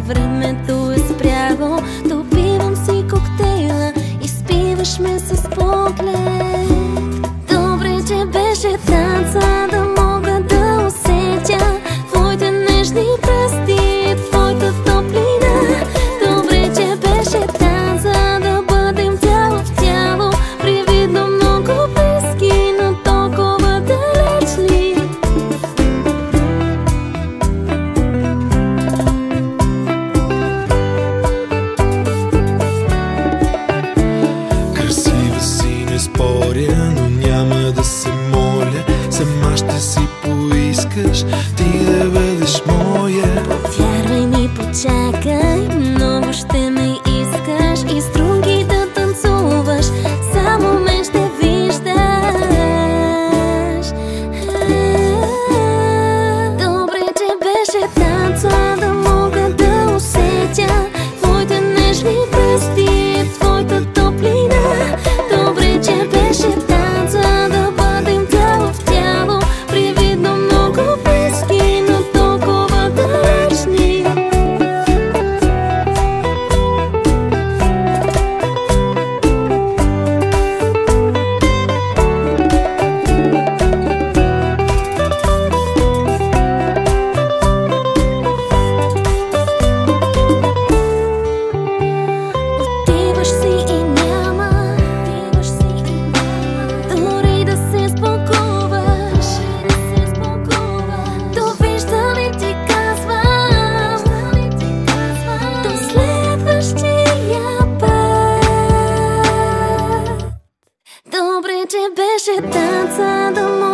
времето е спряло. Допивам си коктейла, изпиваш ме с поглед. Добре, че беше танца, да мога да усетя твоите нежни пръсти, твоята топлина. Добре, че беше танца, да бъдем тяло в тяло, привидно много близки, но толкова далечни. Красива си, не споря, но няма да се моля. Сама ще си поискаш ти да бъдеш моя. Повярвай ми, почакай, много ще ме искаш и с други да танцуваш, само мен ще виждаш. Добре, че беше танца, да мога да усетя твоите нежни пръсти, твоята топлина. Добре, че беше танца, да бъдем тяло в тяло, привидно много близки, но толкова далечни. Отиваш си и няма дори да се спокуваш. Довиждам и ти казвам до следващия път. Добре, че беше танца, да